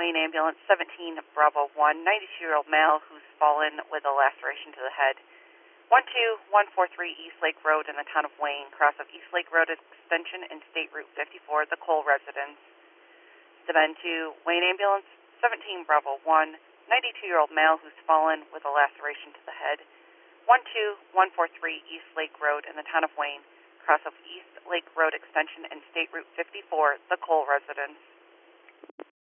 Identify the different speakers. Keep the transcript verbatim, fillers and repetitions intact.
Speaker 1: Wayne Ambulance, seventeen Bravo one, ninety-two-year-old male who's fallen with a laceration to the head. one two one four three East Lake Road in the town of Wayne, cross of East Lake Road Extension and State Route fifty-four, the Cole residence. Demand to Wayne Ambulance, seventeen Bravo one, ninety-two-year-old male who's fallen with a laceration to the head. one two one four three East Lake Road in the town of Wayne, cross of East Lake Road Extension and State Route fifty-four, the Cole residence.